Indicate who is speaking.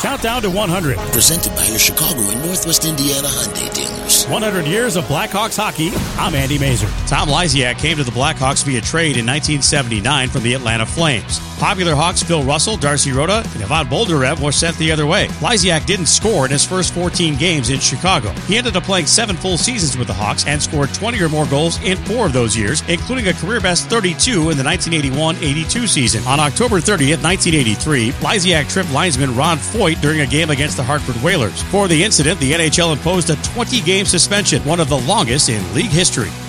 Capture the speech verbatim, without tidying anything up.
Speaker 1: Countdown to one hundred.
Speaker 2: Presented by your Chicago and Northwest Indiana Hyundai dealers.
Speaker 1: one hundred years of Blackhawks hockey. I'm Andy Mazer.
Speaker 3: Tom Lysiak came to the Blackhawks via trade in nineteen seventy-nine from the Atlanta Flames. Popular Hawks Phil Russell, Darcy Rota, and Ivan Boldarev were sent the other way. Lysiak didn't score in his first fourteen games in Chicago. He ended up playing seven full seasons with the Hawks and scored twenty or more goals in four of those years, including a career-best thirty-two in the nineteen eighty-one eighty-two season. On October thirtieth, nineteen eighty-three, Lysiak tripped linesman Ron Foyt during a game against the Hartford Whalers. For the incident, the N H L imposed a twenty-game suspension, one of the longest in league history.